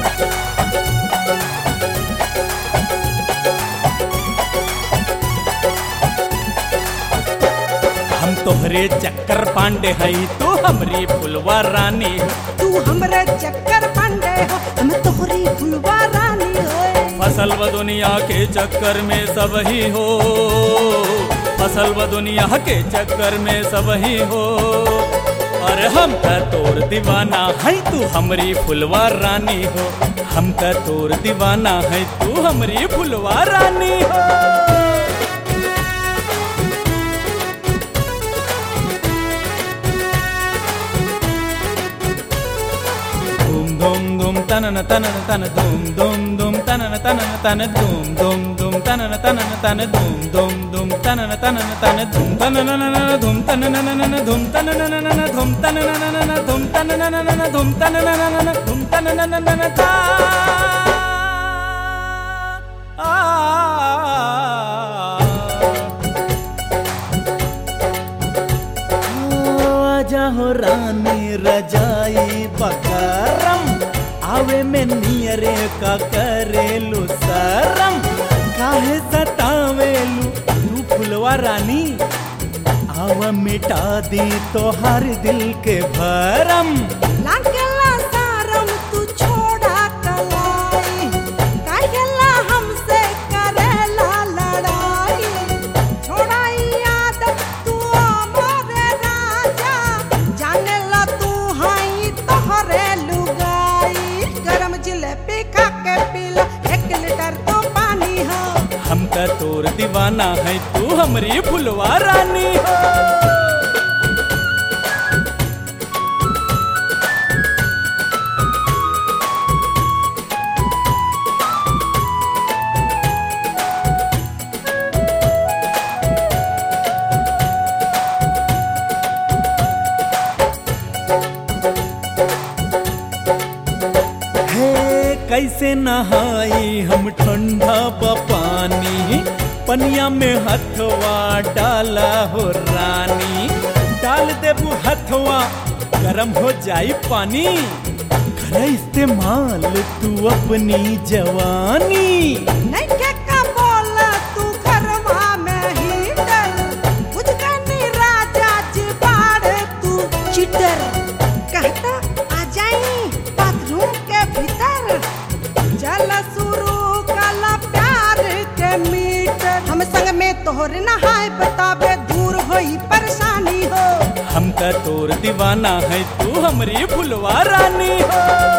हम तोहरे चक्कर पांडे हई तू हमरी फुलवा रानी हो। तू हमरे चक्कर पांडे हो हम तोहरी फुलवा रानी हो। फसल व दुनिया के चक्कर में सब ही हो, फसल व दुनिया के चक्कर में सब ही हो। अरे हम त तोर दीवाना है तू हमरी फुलवा रानी हो, हम त तोर दीवाना है तू हमरी फुलवा रानी हो। धूम धूम तनन तनन तन धूम तनन तनन तन धूम तनन तनन तन धूम तनन तनन तन धूम तनन धूम तनन धूम तनन धूम तनन धूम तनन धूम तनन धूम तनन ता आजा हो रानी रजाई बकरम आवे में नियरे का करेलू सरम। काहे सतावेलू तू फुलवा रानी, आवा मिटा दी तो हर दिल के भरम। लागला सारम तू छोड़ा कलाई, काहेला हमसे करेला लड़ाई। छोड़ाई आदत तू मोरे राजा, जानेला तू हई तोहरे लुगाई। गरम जिलेबी खा के पीला 1 लीटर तो पानी हो। हम त तोर दीवाना है तू हमरी फुलवा रानी हो। कैसे नहाई हम ठंडा पानी, पनिया में हथवा डाला हो रानी। डाल देबू हथवा गरम हो जाई पानी, कर इस्तेमाल तू अपनी जवानी। नहीं के का बोला तू घरवा में हीटर, बुझ गनी राजा जी बाड़ तू चिटर। कहता आ जाई बाथरूम के भीतर, चल शुरू कला प्यार के मीटर। हम संग में तोहर नहाय बताबे दूर होई परेशानी हो। हम त तोर दीवाना है तू हमरी फुलवा रानी हो।